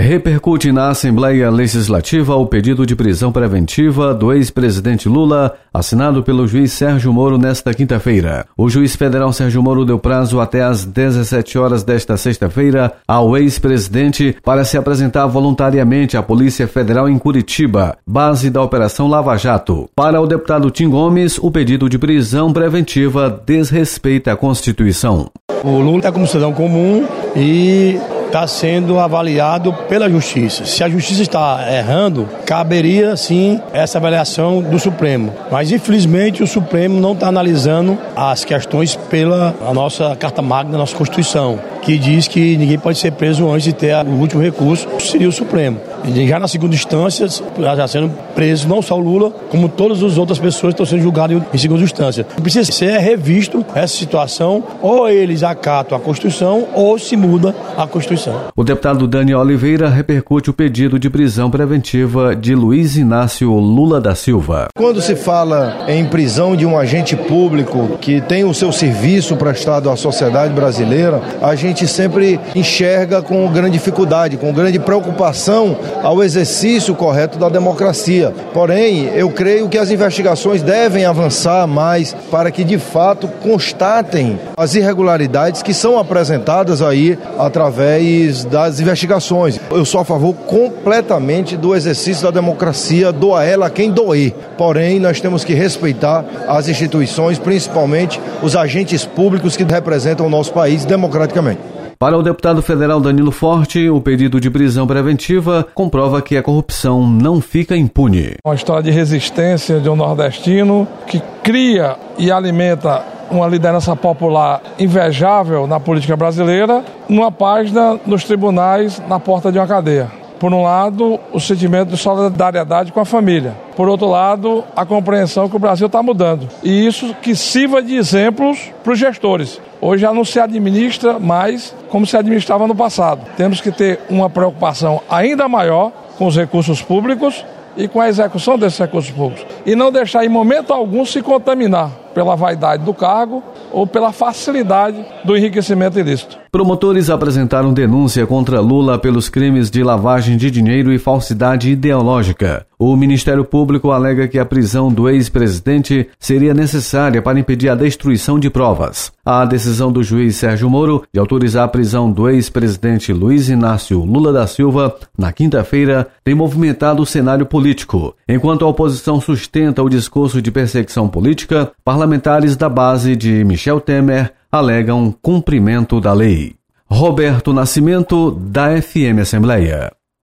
Repercute na Assembleia Legislativa o pedido de prisão preventiva do ex-presidente Lula, assinado pelo juiz Sérgio Moro nesta quinta-feira. O juiz federal Sérgio Moro deu prazo até às 17 horas desta sexta-feira ao ex-presidente para se apresentar voluntariamente à Polícia Federal em Curitiba, base da Operação Lava Jato. Para o deputado Tim Gomes, o pedido de prisão preventiva desrespeita a Constituição. O Lula está como cidadão comum e está sendo avaliado pela Justiça. Se a Justiça está errando, caberia sim essa avaliação do Supremo. Mas infelizmente o Supremo não está analisando as questões pela nossa Carta Magna, da nossa Constituição, que diz que ninguém pode ser preso antes de ter o último recurso, que seria o Supremo. E já na segunda instância, já sendo preso não só o Lula, como todas as outras pessoas que estão sendo julgadas em segunda instância. Precisa ser revisto essa situação, ou eles acatam a Constituição, ou se muda a Constituição. O deputado Daniel Oliveira repercute o pedido de prisão preventiva de Luiz Inácio Lula da Silva. Quando se fala em prisão de um agente público que tem o seu serviço prestado à sociedade brasileira, a gente sempre enxerga com grande dificuldade, com grande preocupação ao exercício correto da democracia. Porém, eu creio que as investigações devem avançar mais para que, de fato, constatem as irregularidades que são apresentadas aí através das investigações. Eu sou a favor completamente do exercício da democracia, doa ela quem doer. Porém, nós temos que respeitar as instituições, principalmente os agentes públicos que representam o nosso país democraticamente. Para o deputado federal Danilo Forte, o pedido de prisão preventiva comprova que a corrupção não fica impune. Uma história de resistência de um nordestino que cria e alimenta uma liderança popular invejável na política brasileira, numa página nos tribunais, na porta de uma cadeia. Por um lado, o sentimento de solidariedade com a família. Por outro lado, a compreensão que o Brasil está mudando. E isso que sirva de exemplos para os gestores. Hoje já não se administra mais como se administrava no passado. Temos que ter uma preocupação ainda maior com os recursos públicos e com a execução desses recursos públicos. E não deixar em momento algum se contaminar pela vaidade do cargo ou pela facilidade do enriquecimento ilícito. Promotores apresentaram denúncia contra Lula pelos crimes de lavagem de dinheiro e falsidade ideológica. O Ministério Público alega que a prisão do ex-presidente seria necessária para impedir a destruição de provas. A decisão do juiz Sérgio Moro de autorizar a prisão do ex-presidente Luiz Inácio Lula da Silva na quinta-feira tem movimentado o cenário político. Enquanto a oposição sustenta o discurso de perseguição política, parlamentares da base de Michel Temer alegam cumprimento da lei. Roberto Nascimento, da FM Assembleia.